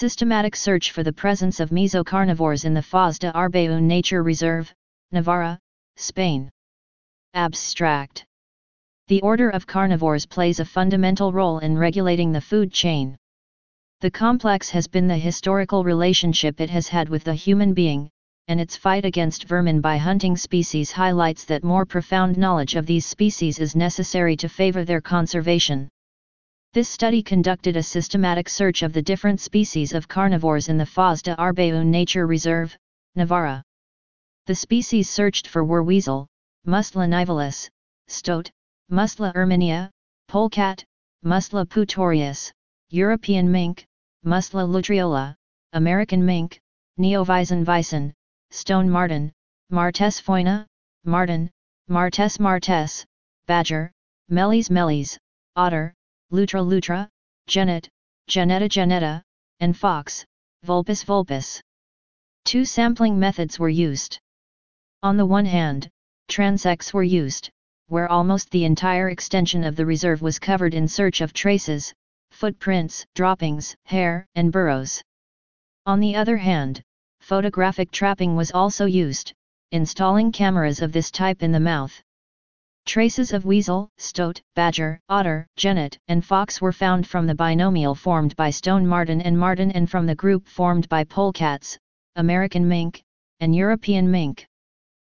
Systematic search for the presence of mesocarnivores in the Foz de Arbaún Nature Reserve, Navarra, Spain. Abstract. The order of carnivores plays a fundamental role in regulating the food chain. The complex has been the historical relationship it has had with the human being, and its fight against vermin by hunting species highlights that more profound knowledge of these species is necessary to favor their conservation. This study conducted a systematic search of the different species of carnivores in the Foz de Arbaún Nature Reserve, Navarra. The species searched for were weasel, Mustelon nivalis, stoat, Mustelon erminia, polecat, Mustelon putorius, European mink, Mustelon lutriola, American mink, Neovison vison, stone marten, Martes foina, marten, Martes martes, badger, Meles meles, otter, Lutra lutra, genet, genetta genetta, and fox, Vulpes vulpes. Two sampling methods were used. On the one hand, transects were used, where almost the entire extension of the reserve was covered in search of traces, footprints, droppings, hair, and burrows. On the other hand, photographic trapping was also used, installing cameras of this type in the mouth. Traces of weasel, stoat, badger, otter, genet, and fox were found from the binomial formed by stone marten and from the group formed by polecats, American mink, and European mink.